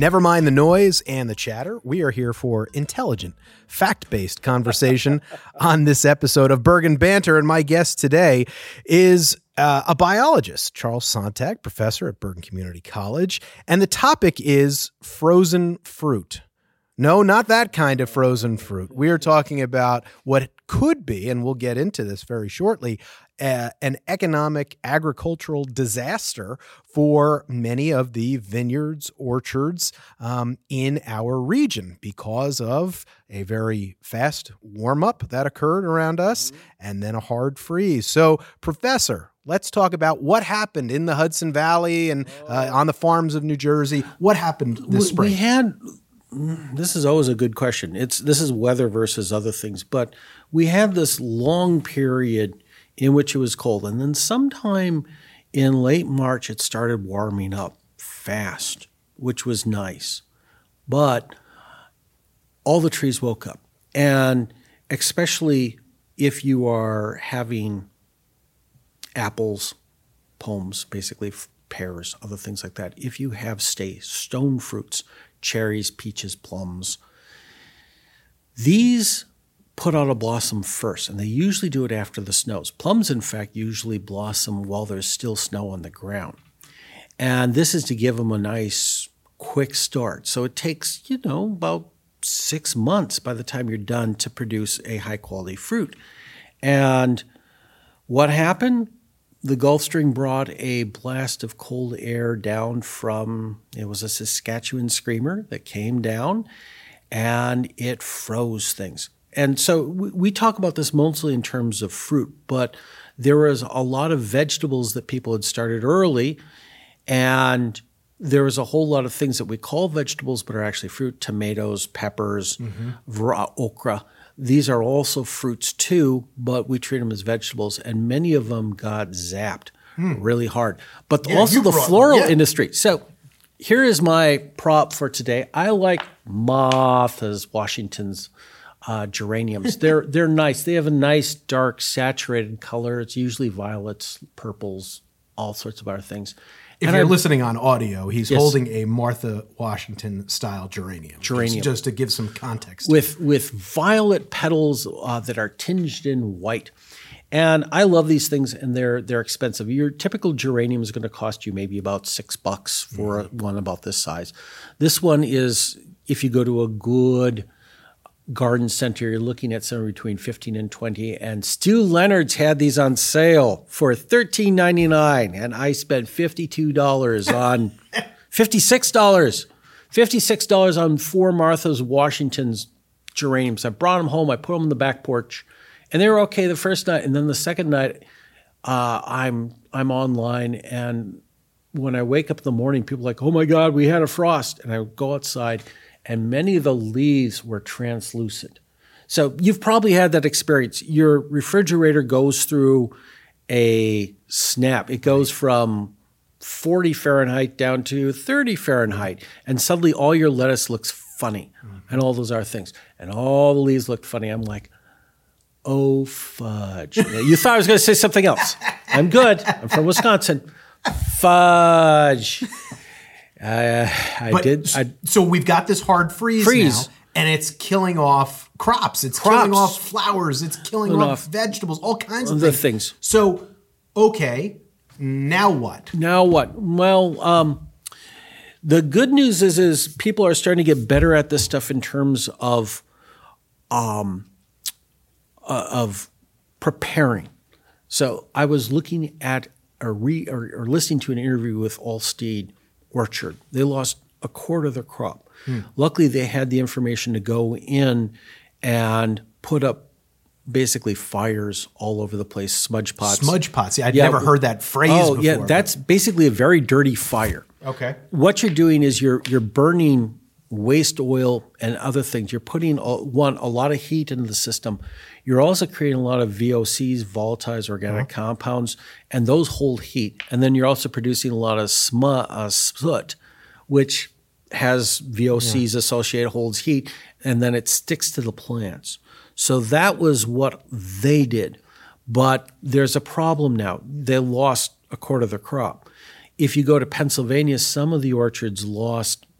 Never mind the noise and the chatter. We are here for intelligent, fact-based conversation on this episode of Bergen Banter. And my guest today is a biologist, Charles Sontag, professor at Bergen Community College. And the topic is frozen fruit. No, not that kind of frozen fruit. We are talking about what could be, and we'll get into this very shortly, an economic agricultural disaster for many of the vineyards, orchards in our region because of a very fast warm-up that occurred around us and then a hard freeze. So, Professor, let's talk about what happened in the Hudson Valley and on the farms of New Jersey. What happened this spring? This is always a good question. This is weather versus other things, but we had this long period in which it was cold, and then sometime in late March it started warming up fast, which was nice. But all the trees woke up, and especially if you are having apples, pomes, basically pears, other things like that. If you have stone fruits, cherries, peaches, plums, these put out a blossom first, and they usually do it after the snows. Plums, in fact, usually blossom while there's still snow on the ground. And this is to give them a nice, quick start. So it takes, about 6 months by the time you're done to produce a high-quality fruit. And what happened? The Gulf Stream brought a blast of cold air down it was a Saskatchewan screamer that came down, and it froze things. And so we talk about this mostly in terms of fruit, but there was a lot of vegetables that people had started early, and there was a whole lot of things that we call vegetables but are actually fruit: tomatoes, peppers, okra. These are also fruits too, but we treat them as vegetables, and many of them got zapped really hard. But also the floral industry. So here is my prop for today. I like Martha's Washington's geraniums. They're nice. They have a nice, dark, saturated color. It's usually violets, purples, all sorts of other things. If you're listening on audio, he's holding a Martha Washington style geranium. Just to give some context. With violet petals that are tinged in white. And I love these things, and they're expensive. Your typical geranium is going to cost you maybe about $6 for one about this size. This one is, if you go to a good garden center, you're looking at somewhere between $15 and $20, and Stu Leonard's had these on sale for $13.99, and I spent $52 on $56 on 4 Martha's Washington's geraniums. I brought them home, I put them on the back porch, and they were okay the first night, and then the second night, I'm online, and when I wake up in the morning, people are like, "Oh my God, we had a frost," and I go outside, and many of the leaves were translucent. So you've probably had that experience. Your refrigerator goes through a snap. It goes from 40 Fahrenheit down to 30 Fahrenheit, and suddenly all your lettuce looks funny, and all those other things. And all the leaves look funny. I'm like, oh, fudge. You thought I was going to say something else. I'm good. I'm from Wisconsin. Fudge. So we've got this hard freeze now, and it's killing off crops. It's killing off flowers. It's killing off vegetables, all kinds of things. So, okay, now what? Well, the good news is people are starting to get better at this stuff in terms of preparing. So I was looking at or listening to an interview with Allsteed Orchard. They lost a quarter of their crop. Luckily, they had the information to go in and put up basically fires all over the place, smudge pots. Smudge pots. I'd never heard that phrase before. Yeah, that's basically a very dirty fire. Okay. What you're doing is you're burning waste oil and other things. You're putting, a lot of heat into the system. You're also creating a lot of VOCs, volatile organic compounds, and those hold heat. And then you're also producing a lot of soot, which has VOCs associated, holds heat, and then it sticks to the plants. So that was what they did. But there's a problem now. They lost a quarter of their crop. If you go to Pennsylvania, some of the orchards lost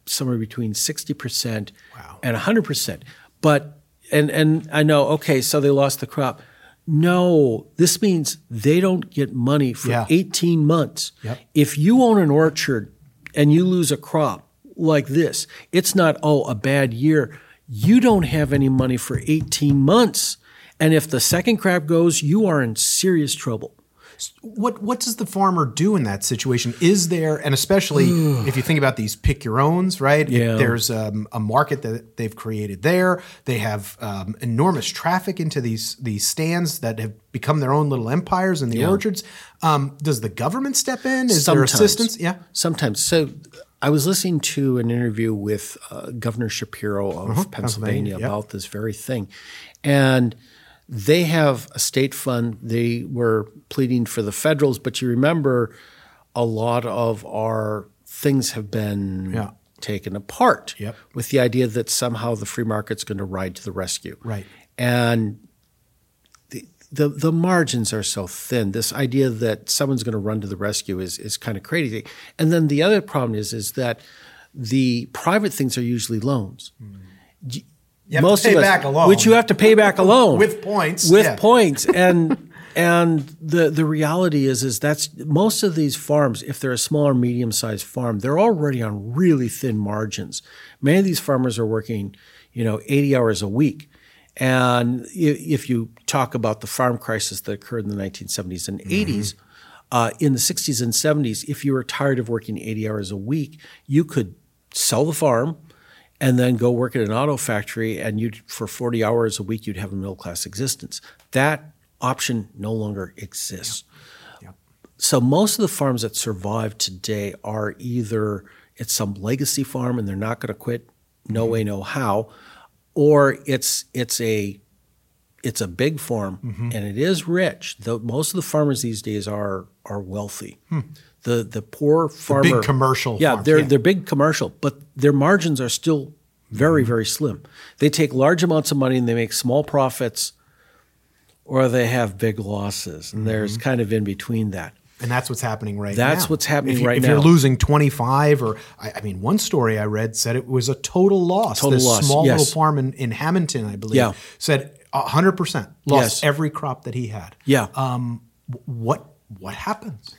somewhere between 60% Wow. and 100%. But and I know, okay, so they lost the crop. No, this means they don't get money for 18 months. Yep. If you own an orchard and you lose a crop like this, it's not, a bad year. You don't have any money for 18 months. And if the second crop goes, you are in serious trouble. What does the farmer do in that situation? Is there, and especially if you think about these pick your owns, right? Yeah. There's a market that they've created there. They have enormous traffic into these stands that have become their own little empires in the orchards. Does the government step in? Is there assistance? Yeah, sometimes. So I was listening to an interview with Governor Shapiro of Pennsylvania about this very thing, and they have a state fund. They were pleading for the federals, but you remember a lot of our things have been taken apart with the idea that somehow the free market's going to ride to the rescue. Right. And the margins are so thin. This idea that someone's going to run to the rescue is kind of crazy. And then the other problem is that the private things are usually loans. You have to pay back a loan. Which you have to pay back a loan. With points. With points. And the reality is that's most of these farms, if they're a small or medium-sized farm, they're already on really thin margins. Many of these farmers are working, 80 hours a week. And if you talk about the farm crisis that occurred in the 1970s and 80s, in the 60s and 70s, if you were tired of working 80 hours a week, you could sell the farm and then go work at an auto factory, and for 40 hours a week, you'd have a middle-class existence. That option no longer exists. Yep. So most of the farms that survive today are either it's some legacy farm and they're not going to quit, no way, no how, or it's a big farm and it is rich. Most of the farmers these days are wealthy. The poor farmer, the big commercial farms. They're big commercial, but their margins are still very, very slim. They take large amounts of money and they make small profits, or they have big losses, and there's kind of in between that. And that's what's happening right now. That's what's happening right now. If you're losing 25, or I mean, one story I read said it was a total loss. This small little farm in Hamilton, I believe, said 100% lost every crop that he had. Yeah. What happens?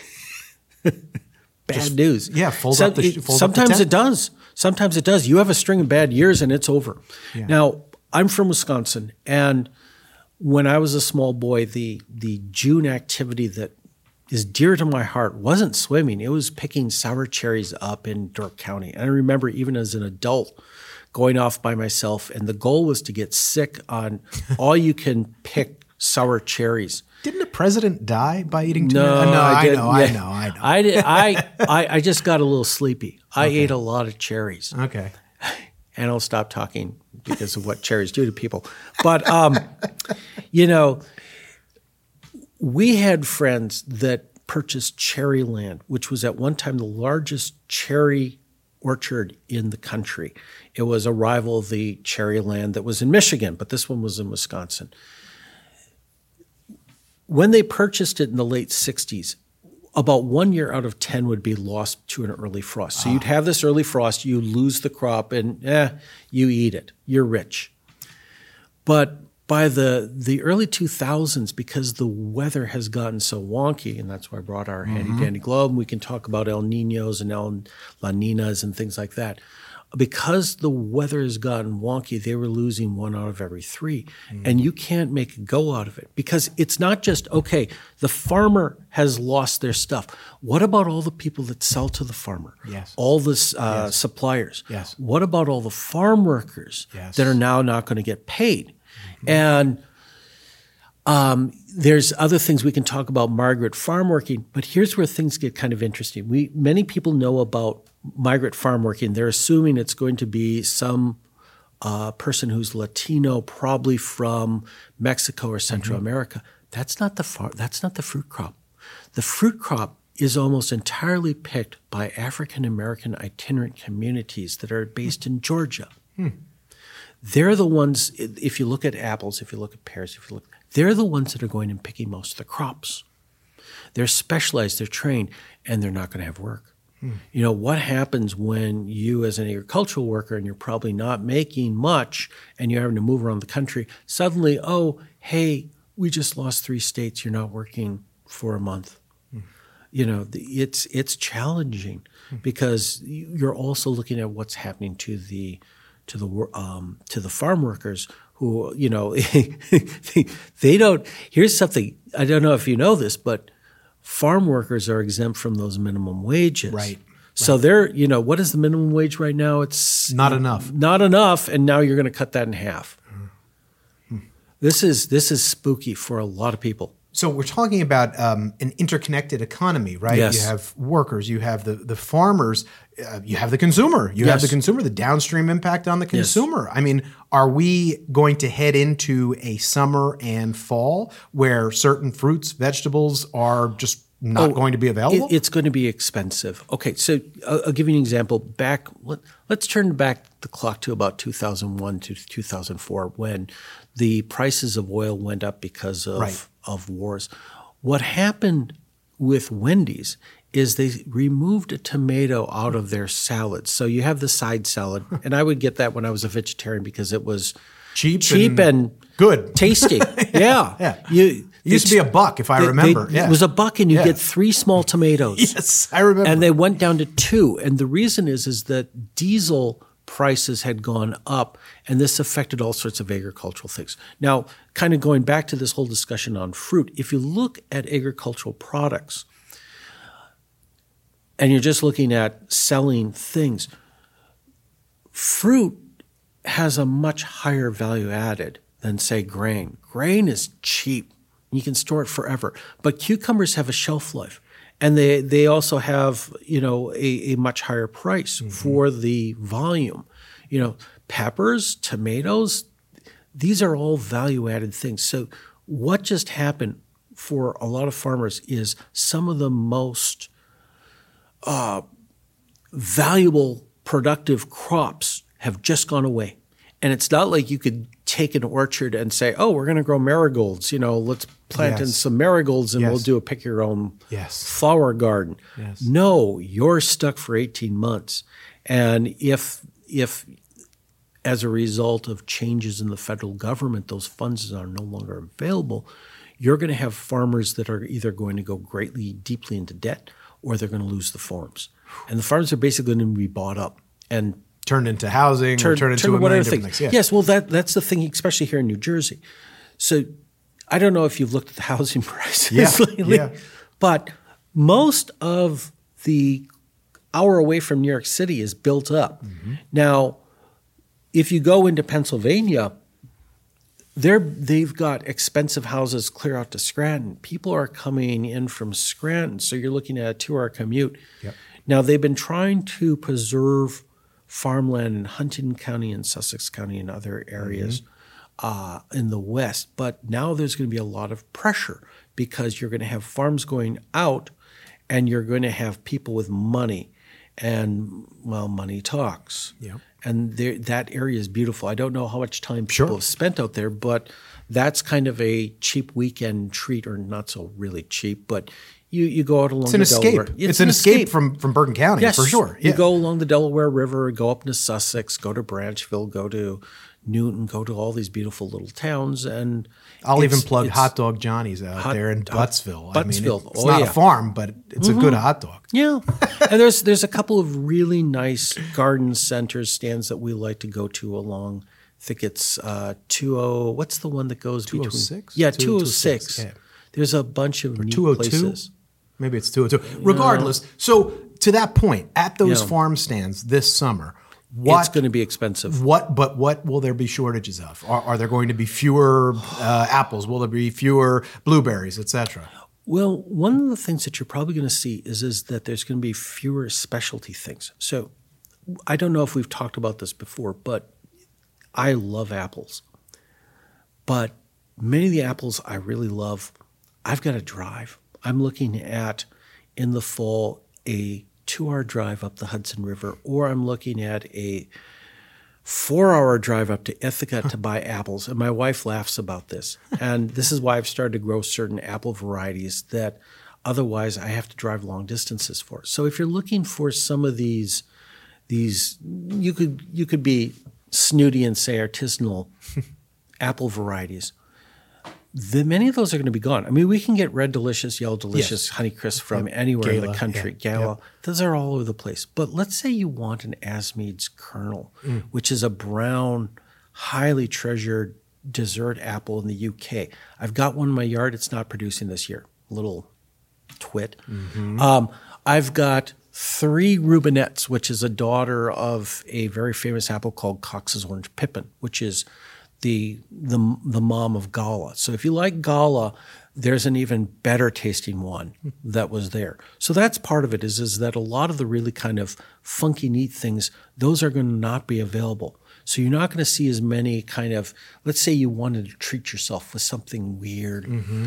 Bad news. Yeah, sometimes it does. Sometimes it does. You have a string of bad years and it's over. Yeah. Now, I'm from Wisconsin, and when I was a small boy, the June activity that is dear to my heart wasn't swimming. It was picking sour cherries up in Dork County. And I remember even as an adult going off by myself, and the goal was to get sick on all you can pick sour cherries. Didn't a president die by eating too many? No, I know. I just got a little sleepy. I ate a lot of cherries. Okay. And I'll stop talking because of what cherries do to people. But, we had friends that purchased cherry land, which was at one time the largest cherry orchard in the country. It was a rival of the cherry land that was in Michigan, but this one was in Wisconsin. When they purchased it in the late 60s, about 1 year out of 10 would be lost to an early frost. So you'd have this early frost, you lose the crop, and you eat it. You're rich. But by the early 2000s, because the weather has gotten so wonky, and that's why I brought our handy-dandy globe, and we can talk about El Niños and El La Ninas and things like that. Because the weather has gotten wonky, they were losing 1 out of every 3. And you can't make a go out of it because it's not just, okay, the farmer has lost their stuff. What about all the people that sell to the farmer? Yes. All the suppliers? Yes. What about all the farm workers that are now not going to get paid? And there's other things we can talk about, migrant farm working, but here's where things get kind of interesting. Many people know about migrant farm working. They're assuming it's going to be some person who's Latino, probably from Mexico or Central America. That's not the fruit crop. The fruit crop is almost entirely picked by African American itinerant communities that are based in Georgia. They're the ones, if you look at apples, if you look at pears, they're the ones that are going and picking most of the crops. They're specialized, they're trained, and they're not going to have work. What happens when you, as an agricultural worker, and you're probably not making much and you're having to move around the country, suddenly, oh, hey, we just lost 3 states, you're not working for a month. It's challenging because you're also looking at what's happening to the farm workers who, they don't. Here's something, I don't know if you know this, but farm workers are exempt from those minimum wages. Right. So they're, what is the minimum wage right now? It's not enough. Not enough, and now you're going to cut that in half. This is spooky for a lot of people. So we're talking about an interconnected economy, right? Yes. You have workers, you have the farmers, you have the consumer. You have the consumer, the downstream impact on the consumer. Yes. I mean, are we going to head into a summer and fall where certain fruits, vegetables are just not going to be available? It's going to be expensive. Okay, so I'll give you an example. Let's turn back the clock to about 2001 to 2004 when the prices of oil went up because of wars. What happened with Wendy's is they removed a tomato out of their salads. So you have the side salad, and I would get that when I was a vegetarian because it was cheap and good, tasty. Yeah. It used to be $1, if I remember. It was $1, and you get 3 small tomatoes. Yes, I remember. And they went down to 2. And the reason is that diesel prices had gone up, and this affected all sorts of agricultural things. Now, kind of going back to this whole discussion on fruit, if you look at agricultural products, and you're just looking at selling things, fruit has a much higher value added than, say, grain. Grain is cheap. You can store it forever. But cucumbers have a shelf life. And they also have, a much higher price for the volume. Peppers, tomatoes, these are all value-added things. So what just happened for a lot of farmers is some of the most valuable, productive crops have just gone away. And it's not like you could take an orchard and say, oh, we're going to grow marigolds. Let's plant in some marigolds and we'll do a pick your own flower garden. Yes. No, you're stuck for 18 months. And if as a result of changes in the federal government, those funds are no longer available, you're going to have farmers that are either going to go greatly, deeply into debt, or they're going to lose the farms. And the farms are basically going to be bought up and turned into housing, or turned into a million different things. Yes, well, that's the thing, especially here in New Jersey. So I don't know if you've looked at the housing prices lately, but most of the hour away from New York City is built up. Mm-hmm. Now, if you go into Pennsylvania, they've got expensive houses clear out to Scranton. People are coming in from Scranton, so you're looking at a 2-hour commute. Yep. Now, they've been trying to preserve farmland in Huntingdon County and Sussex County and other areas in the West. But now there's going to be a lot of pressure because you're going to have farms going out and you're going to have people with money. And, well, money talks. Yeah. And that area is beautiful. I don't know how much time people have spent out there, but that's kind of a cheap weekend treat, or not so really cheap, but you go out along the Delaware. It's an escape from Bergen County, for sure. You go along the Delaware River, go up into Sussex, go to Branchville, go to Newton, go to all these beautiful little towns. And I'll even plug Hot Dog Johnny's out there in Buttsville. Buttsville. I mean, it's not a farm, but it's a good hot dog. Yeah. And there's a couple of really nice garden centers, stands that we like to go to along. I think it's what's the one that goes 206? Between? Yeah, 206. Yeah. There's a bunch of neat places. Maybe it's 202. Regardless, so to that point, at those farm stands this summer, it's going to be expensive. What will there be shortages of? Are there going to be fewer apples? Will there be fewer blueberries, et cetera? Well, one of the things that you're probably going to see is that there's going to be fewer specialty things. So I don't know if we've talked about this before, but I love apples. But many of the apples I really love, I've got to drive. I'm looking at, in the fall, a 2-hour drive up the Hudson River, or I'm looking at a 4-hour drive up to Ithaca to buy apples. And my wife laughs about this. And this is why I've started to grow certain apple varieties that Otherwise, I have to drive long distances for it. So if you're looking for some of these you could be snooty and say artisanal apple varieties. Many of those are going to be gone. I mean, we can get Red Delicious, Yellow Delicious, Honeycrisp from anywhere in the country. Gala. Those are all over the place. But let's say you want an Asmead's Kernel, which is a brown, highly treasured dessert apple in the UK. I've got one in my yard. It's not producing this year. Little twit. I've got 3 Rubinettes, which is a daughter of a very famous apple called Cox's Orange Pippin, which is the mom of Gala. So if you like Gala, there's an even better tasting one that was there. So that's part of it is that a lot of the really kind of funky, neat things, those are going to not be available. So you're not going to see as many kind of, let's say you wanted to treat yourself with something weird,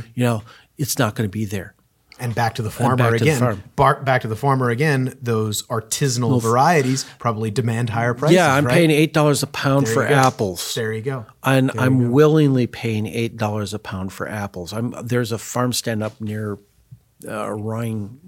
it's not going to be there. And back to the farmer again. Back to the farmer again. Those artisanal varieties probably demand higher prices. Yeah, I'm paying $8 a pound for apples. There you go. And I'm willingly paying $8 a pound for apples. There's a farm stand up near Rhine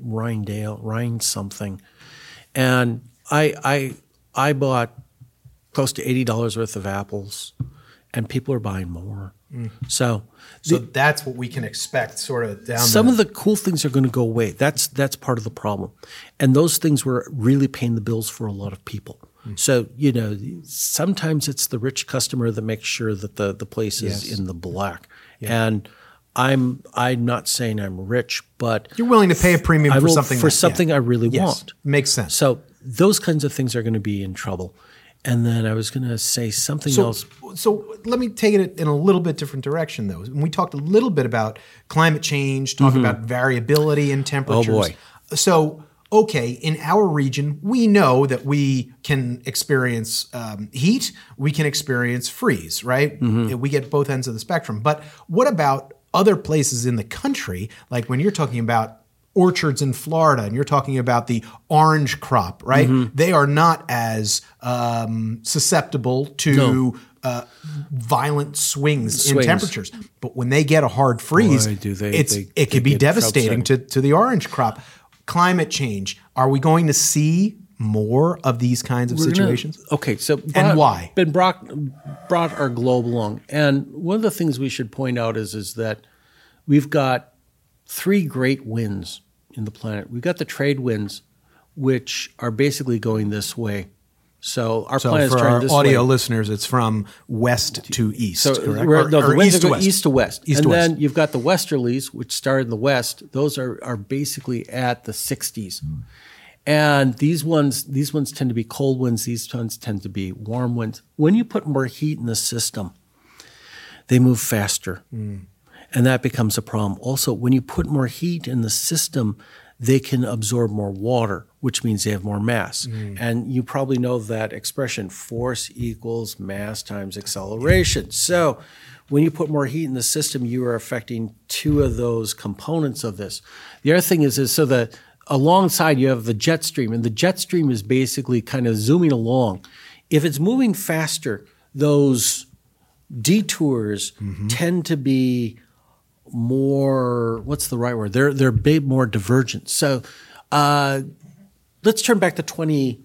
something, and I bought close to $80 worth of apples, and people are buying more. So that's what we can expect sort of down some of the cool things are going to go away. That's part of the problem. And those things were really paying the bills for a lot of people. So, sometimes it's the rich customer that makes sure that the place is in the black. And I'm not saying I'm rich, but you're willing to pay a premium for something I really want. Makes sense. So those kinds of things are going to be in trouble. And then I was going to say something else. So let me take it in a little bit different direction, though. We talked a little bit about climate change, talking about variability in temperatures. Oh, boy. So, okay, in our region, we know that we can experience heat, we can experience freeze, right? We get both ends of the spectrum. But what about other places in the country, like when you're talking about orchards in Florida, and you're talking about the orange crop, right? They are not as susceptible to violent swings in temperatures. But when they get a hard freeze, it could be devastating to the orange crop. Climate change. Are we going to see more of these kinds of situations? Why? Ben brought our globe along. And one of the things we should point out is that we've got 3 great winds in the planet. We've got the trade winds, which are basically going this way. So our planet's trying this way. For our audio listeners, it's from west to east, correct? The winds are going east to west. Then you've got the westerlies, which start in the west. Those are basically at the 60s. And these ones tend to be cold winds. These ones tend to be warm winds. When you put more heat in the system, they move faster. And that becomes a problem. Also, when you put more heat in the system, they can absorb more water, which means they have more mass. And you probably know that expression, force equals mass times acceleration. So when you put more heat in the system, you are affecting 2 of those components of this. The other thing is so that alongside you have the jet stream, and the jet stream is basically kind of zooming along. If it's moving faster, those detours tend to be more, what's the right word? They're big, more divergent. So let's turn back to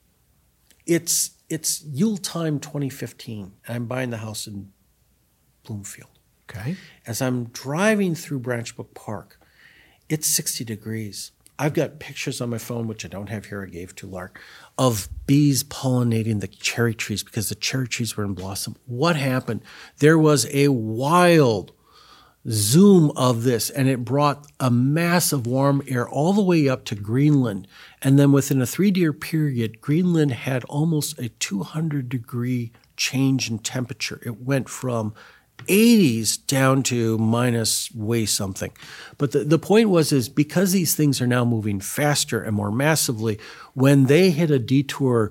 it's Yule time 2015. And I'm buying the house in Bloomfield. Okay. As I'm driving through Branchbrook Park, it's 60 degrees. I've got pictures on my phone, which I don't have here, I gave to Lark, of bees pollinating the cherry trees because the cherry trees were in blossom. What happened? There was a wild zoom of this, and it brought a mass of warm air all the way up to Greenland. And then within a 3-year period, Greenland had almost a 200-degree change in temperature. It went from 80s down to minus way something. But the point is because these things are now moving faster and more massively, when they hit a detour,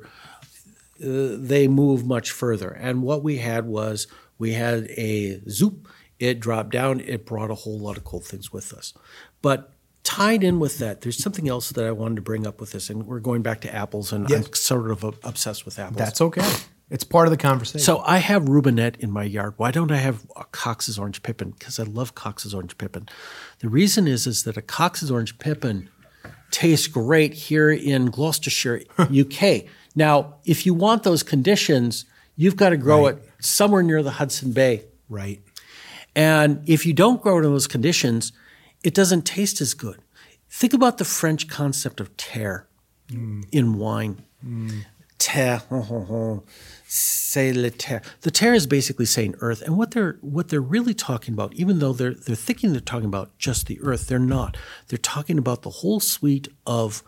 they move much further. And what we had a zoop. It dropped down. It brought a whole lot of cool things with us. But tied in with that, there's something else that I wanted to bring up with this, and we're going back to apples, and I'm sort of obsessed with apples. That's okay. It's part of the conversation. So I have Rubinet in my yard. Why don't I have a Cox's Orange Pippin? Because I love Cox's Orange Pippin. The reason is that a Cox's Orange Pippin tastes great here in Gloucestershire, UK. Now, if you want those conditions, you've got to grow it somewhere near the Hudson Bay. Right. And if you don't grow it in those conditions, it doesn't taste as good. Think about the French concept of terre in wine. Terre, c'est le terre. The terre is basically saying earth, and what they're really talking about, even though they're thinking they're talking about just the earth, they're not. They're talking about the whole suite of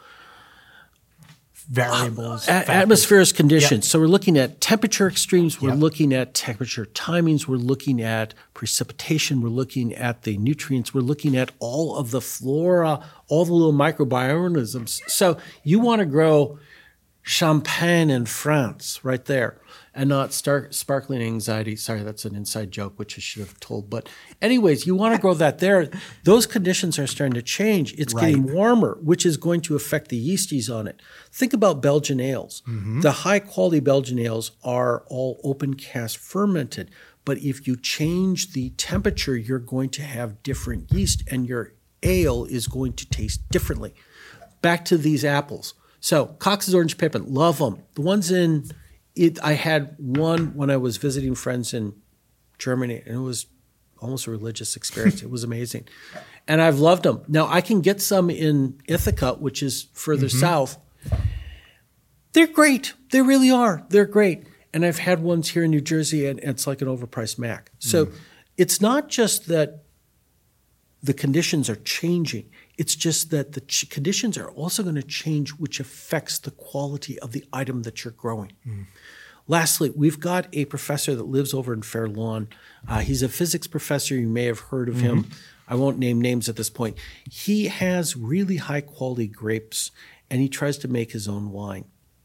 variables, atmospheric conditions. Yep. So we're looking at temperature extremes, we're Yep. looking at temperature timings, we're looking at precipitation, we're looking at the nutrients, we're looking at all of the flora, all the little microbiorganisms. So you want to grow champagne in France right there and not start sparkling anxiety. Sorry, that's an inside joke, which I should have told. But anyways, you want to grow that there. Those conditions are starting to change. It's getting warmer, which is going to affect the yeasties on it. Think about Belgian ales. The high quality Belgian ales are all open cast fermented. But if you change the temperature, you're going to have different yeast and your ale is going to taste differently. Back to these apples. So Cox's Orange Pippin, love them. The ones in it, I had one when I was visiting friends in Germany, and it was almost a religious experience. It was amazing. And I've loved them. Now, I can get some in Ithaca, which is further south. They're great. They really are. They're great. And I've had ones here in New Jersey, and it's like an overpriced Mac. So it's not just that the conditions are changing. It's just that the conditions are also going to change, which affects the quality of the item that you're growing. Lastly, we've got a professor that lives over in Fair Lawn. He's a physics professor. You may have heard of him. I won't name names at this point. He has really high quality grapes, and he tries to make his own wine.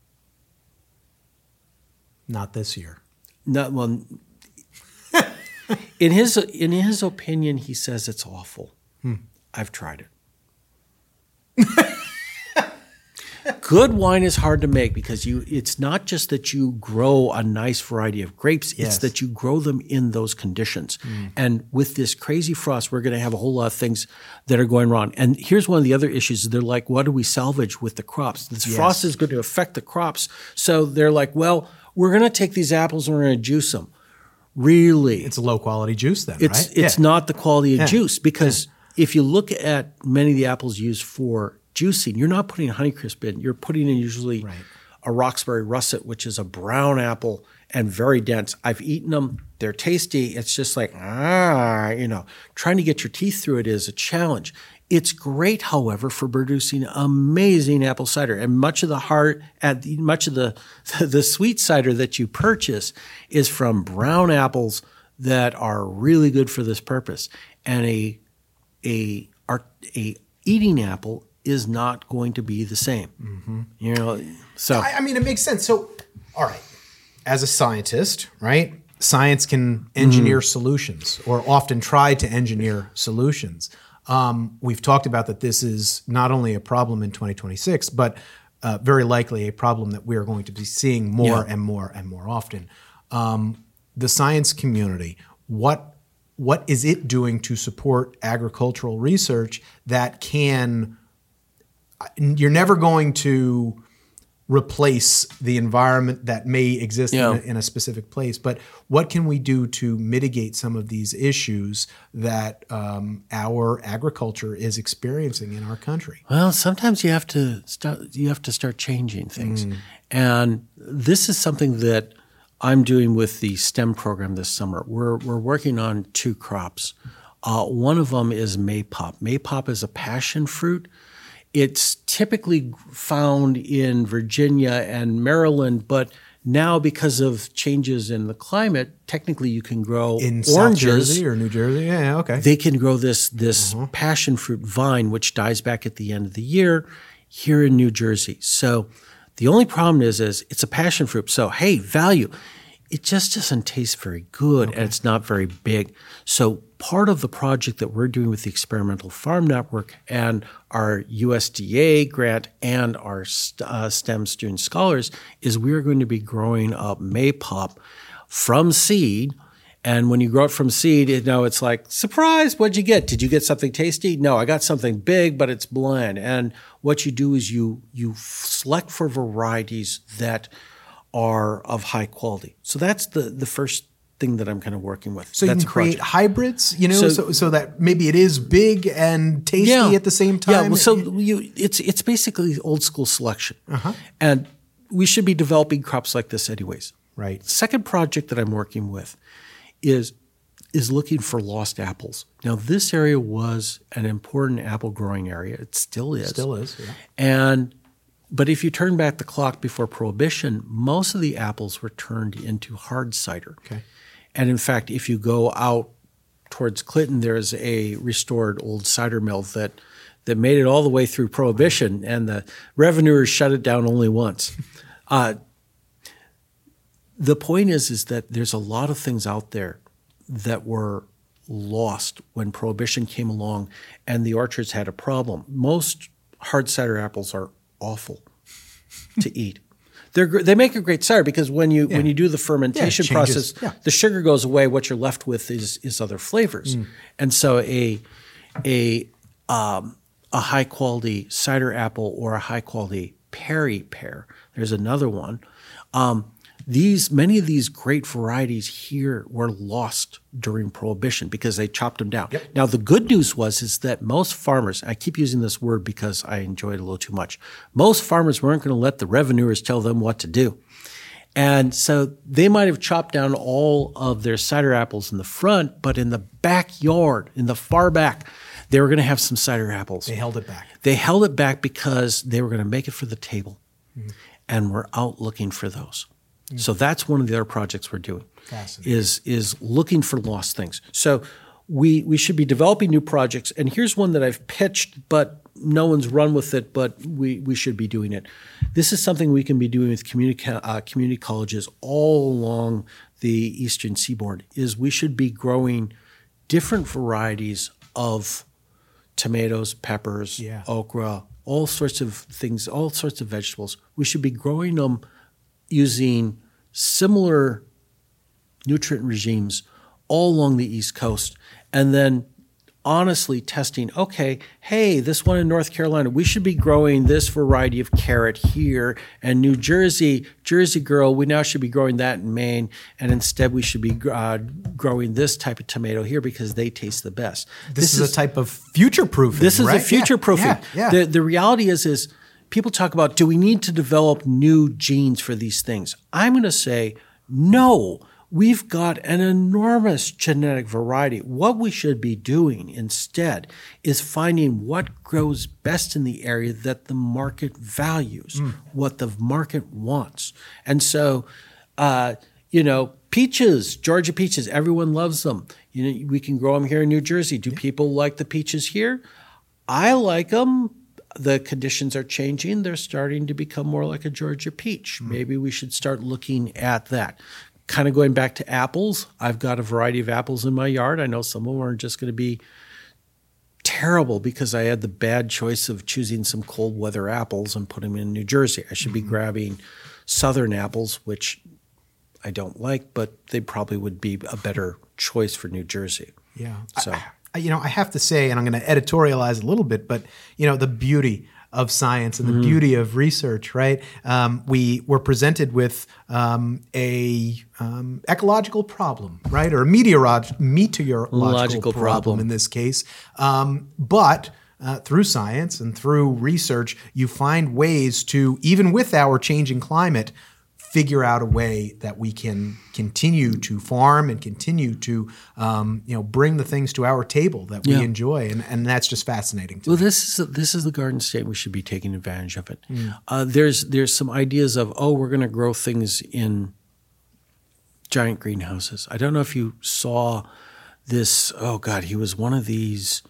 Not this year. Not well. In his opinion, he says it's awful. I've tried it. Good wine is hard to make because it's not just that you grow a nice variety of grapes, it's that you grow them in those conditions. And with this crazy frost, we're going to have a whole lot of things that are going wrong. And here's one of the other issues. They're like, what do we salvage with the crops? This frost is going to affect the crops. So they're like, well, we're going to take these apples and we're going to juice them. Really? It's a low quality juice then, right? It's not the quality of juice because if you look at many of the apples used for juicing, you're not putting Honeycrisp in. You're putting in usually a Roxbury Russet, which is a brown apple and very dense. I've eaten them. They're tasty. It's just like, trying to get your teeth through it is a challenge. It's great, however, for producing amazing apple cider. And much of the sweet cider that you purchase is from brown apples that are really good for this purpose. And a eating apple is not going to be the same. So I mean, it makes sense. So, all right, as a scientist, right? Science can engineer solutions, or often try to engineer solutions. We've talked about that this is not only a problem in 2026, but very likely a problem that we are going to be seeing more and more and more often. The science community, what is it doing to support agricultural research that can? You're never going to replace the environment that may exist in a specific place, but what can we do to mitigate some of these issues that our agriculture is experiencing in our country? Well, sometimes you have to start changing things, and this is something that I'm doing with the STEM program this summer. We're working on 2 crops. One of them is maypop. Maypop is a passion fruit. It's typically found in Virginia and Maryland, but now because of changes in the climate, technically you can grow in oranges. South Jersey or New Jersey. Yeah, okay. They can grow this passion fruit vine, which dies back at the end of the year here in New Jersey. So the only problem is it's a passion fruit. So, hey, value. it just doesn't taste very good, and it's not very big. So part of the project that we're doing with the Experimental Farm Network and our USDA grant and our STEM student scholars is we're going to be growing up maypop from seed. And when you grow it from seed, it's like, surprise, what'd you get? Did you get something tasty? No, I got something big, but it's bland. And what you do is you select for varieties that are of high quality. So that's the first thing that I'm kind of working with. So that's you can create hybrids, so that maybe it is big and tasty at the same time? Yeah, well, so it's basically old school selection. And we should be developing crops like this anyways. Right. Second project that I'm working with is looking for lost apples. Now, this area was an important apple growing area. It still is. Still is, yeah. But if you turn back the clock before Prohibition, most of the apples were turned into hard cider. Okay. And in fact, if you go out towards Clinton, there's a restored old cider mill that made it all the way through Prohibition, and the revenuers shut it down only once. The point is that there's a lot of things out there that were lost when Prohibition came along and the orchards had a problem. Most hard cider apples are awful to eat. They make a great cider because when you do the fermentation process, the sugar goes away. What you're left with is other flavors. And so a high quality cider apple or a high quality Perry pear, there's another one. Many of these great varieties here were lost during Prohibition because they chopped them down. Yep. Now, the good news is that most farmers, I keep using this word because I enjoy it a little too much, most farmers weren't going to let the revenuers tell them what to do. And so they might have chopped down all of their cider apples in the front, but in the backyard, in the far back, they were going to have some cider apples. They held it back. They held it back because they were going to make it for the table. And we're out looking for those. So that's one of the other projects we're doing is looking for lost things. So we should be developing new projects. And here's one that I've pitched, but no one's run with it, but we should be doing it. This is something we can be doing with community colleges all along the Eastern Seaboard, is we should be growing different varieties of tomatoes, peppers, okra, all sorts of things, all sorts of vegetables. We should be growing them using similar nutrient regimes all along the East Coast, and then honestly testing, okay, hey, this one in North Carolina, we should be growing this variety of carrot here, and New Jersey girl, we now should be growing that in Maine, and instead we should be growing this type of tomato here because they taste the best. This is a type of future-proofing, This is right? a future-proofing. Yeah. The reality is people talk about, do we need to develop new genes for these things? I'm going to say, no. We've got an enormous genetic variety. What we should be doing instead is finding what grows best in the area that the market values, what the market wants. And so, peaches, Georgia peaches, everyone loves them. We can grow them here in New Jersey. Do people like the peaches here? I like them. The conditions are changing. They're starting to become more like a Georgia peach. Maybe we should start looking at that. Kind of going back to apples, I've got a variety of apples in my yard. I know some of them are just going to be terrible because I had the bad choice of choosing some cold weather apples and putting them in New Jersey. I should be grabbing southern apples, which I don't like, but they probably would be a better choice for New Jersey. Yeah. So, I have to say, and I'm going to editorialize a little bit, but the beauty of science and the beauty of research, right? We were presented with a ecological problem, right, or a meteorological problem in this case. But through science and through research, you find ways to, even with our changing climate, figure out a way that we can continue to farm and continue to, bring the things to our table that we enjoy, and that's just fascinating to me. This is the Garden State. We should be taking advantage of it. There's some ideas of we're going to grow things in giant greenhouses. I don't know if you saw this. Oh God, he was one of these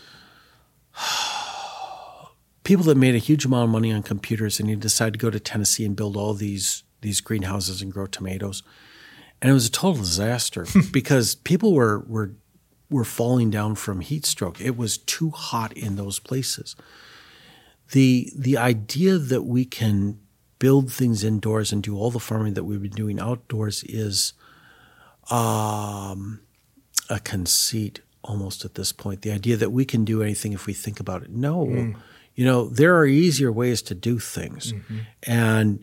people that made a huge amount of money on computers, and he decided to go to Tennessee and build all these greenhouses and grow tomatoes. And it was a total disaster because people were falling down from heat stroke. It was too hot in those places. The idea that we can build things indoors and do all the farming that we've been doing outdoors is a conceit almost at this point. The idea that we can do anything if we think about it. No. You know, there are easier ways to do things. And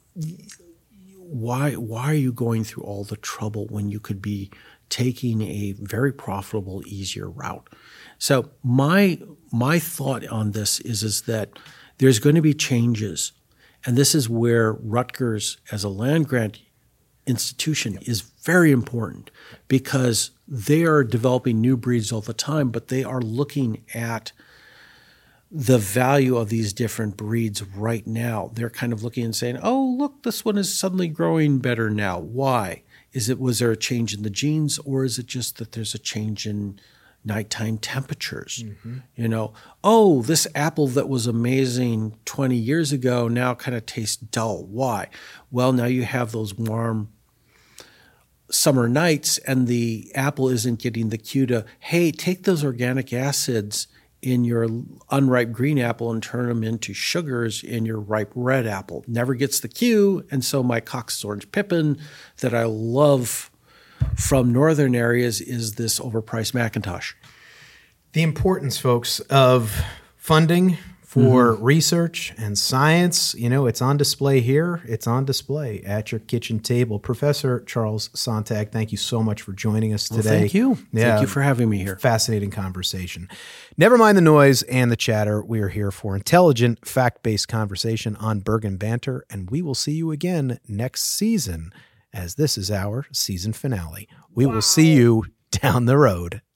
why are you going through all the trouble when you could be taking a very profitable, easier route? So my thought on this is that there's going to be changes. And this is where Rutgers, as a land grant institution, is very important because they are developing new breeds all the time, but they are looking at the value of these different breeds right now. They're kind of looking and saying, oh, look, this one is suddenly growing better now. Why? Was there a change in the genes, or is it just that there's a change in nighttime temperatures? You know, oh, this apple that was amazing 20 years ago now kind of tastes dull. Why? Well, now you have those warm summer nights and the apple isn't getting the cue to, hey, take those organic acids in your unripe green apple and turn them into sugars in your ripe red apple. Never gets the cue. And so my Cox's Orange Pippin that I love from northern areas is this overpriced McIntosh. The importance, folks, of funding for research and science, you know, it's on display here. It's on display at your kitchen table. Professor Charles Sontag, thank you so much for joining us today. Well, thank you. Yeah, thank you for having me here. Fascinating conversation. Never mind the noise and the chatter. We are here for intelligent, fact-based conversation on Bergen Banter, and we will see you again next season, as this is our season finale. We will see you down the road.